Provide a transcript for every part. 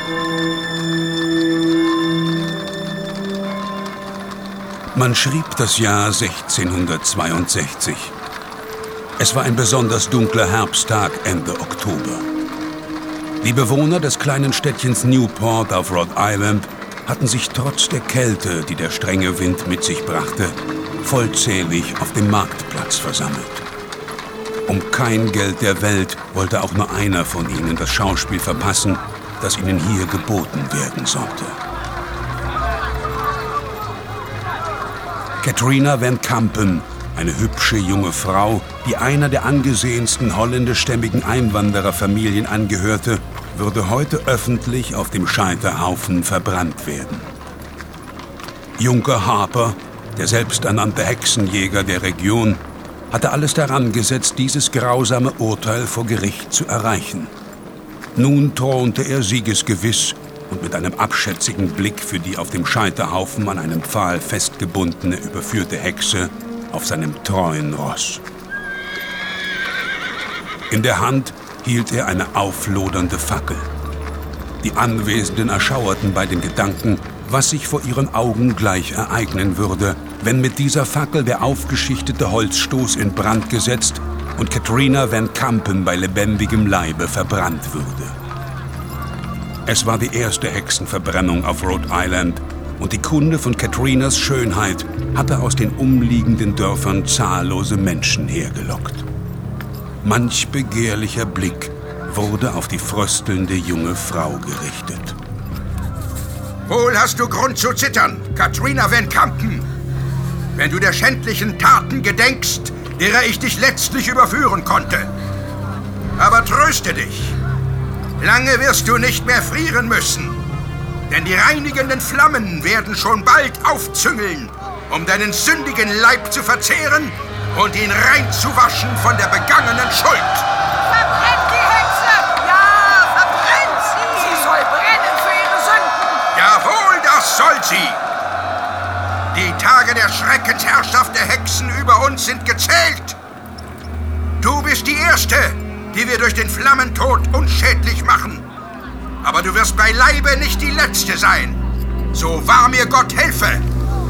Man schrieb das Jahr 1662. Es war ein besonders dunkler Herbsttag Ende Oktober. Die Bewohner des kleinen Städtchens Newport auf Rhode Island hatten sich trotz der Kälte, die der strenge Wind mit sich brachte, vollzählig auf dem Marktplatz versammelt. Um kein Geld der Welt wollte auch nur einer von ihnen das Schauspiel verpassen, das ihnen hier geboten werden sollte. Katrina Van Kampen, eine hübsche junge Frau, die einer der angesehensten holländischstämmigen Einwandererfamilien angehörte, würde heute öffentlich auf dem Scheiterhaufen verbrannt werden. Junker Harper, der selbsternannte Hexenjäger der Region, hatte alles daran gesetzt, dieses grausame Urteil vor Gericht zu erreichen. Nun thronte er siegesgewiss und mit einem abschätzigen Blick für die auf dem Scheiterhaufen an einem Pfahl festgebundene, überführte Hexe auf seinem treuen Ross. In der Hand hielt er eine auflodernde Fackel. Die Anwesenden erschauerten bei den Gedanken, was sich vor ihren Augen gleich ereignen würde, wenn mit dieser Fackel der aufgeschichtete Holzstoß in Brand gesetzt und Katrina Van Kampen bei lebendigem Leibe verbrannt würde. Es war die erste Hexenverbrennung auf Rhode Island und die Kunde von Katrinas Schönheit hatte aus den umliegenden Dörfern zahllose Menschen hergelockt. Manch begehrlicher Blick wurde auf die fröstelnde junge Frau gerichtet. Wohl hast du Grund zu zittern, Katrina Van Kampen, wenn du der schändlichen Taten gedenkst, derer ich dich letztlich überführen konnte. Aber tröste dich, lange wirst du nicht mehr frieren müssen, denn die reinigenden Flammen werden schon bald aufzüngeln, um deinen sündigen Leib zu verzehren und ihn reinzuwaschen von der begangenen Schuld. Verbrennt die Hexe! Ja, verbrennt sie! Sie soll brennen für ihre Sünden! Jawohl, das soll sie! Die Tage der Schreckensherrschaft der Hexen über uns sind gezählt. Du bist die Erste, die wir durch den Flammentod unschädlich machen. Aber du wirst beileibe nicht die Letzte sein. So wahr mir Gott helfe.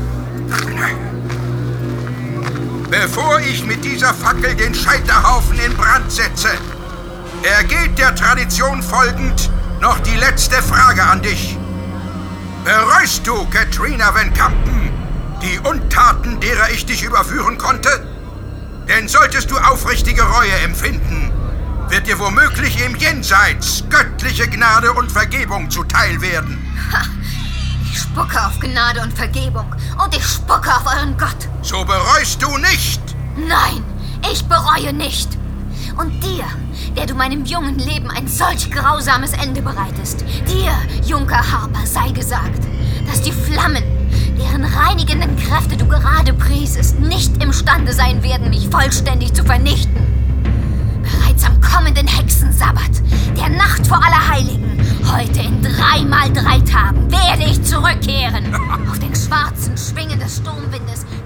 Bevor ich mit dieser Fackel den Scheiterhaufen in Brand setze, ergeht der Tradition folgend noch die letzte Frage an dich. Bereust du, Katrina Van Kampen, die Untaten, derer ich dich überführen konnte? Denn solltest du aufrichtige Reue empfinden, wird dir womöglich im Jenseits göttliche Gnade und Vergebung zuteil werden. Ha, ich spucke auf Gnade und Vergebung und ich spucke auf euren Gott. So bereust du nicht? Nein, ich bereue nicht. Und dir, der du meinem jungen Leben ein solch grausames Ende bereitest, dir, Junker Harper, sei gesagt, dass die Flammen, deren reinigenden Kräfte du gerade priesest, nicht imstande sein werden, mich vollständig zu vernichten. Bereits am kommenden Hexensabbat, der Nacht vor Allerheiligen, heute in 3 mal 3 Tagen, werde ich zurückkehren. Auf den schwarzen Schwingen des Sturmwindes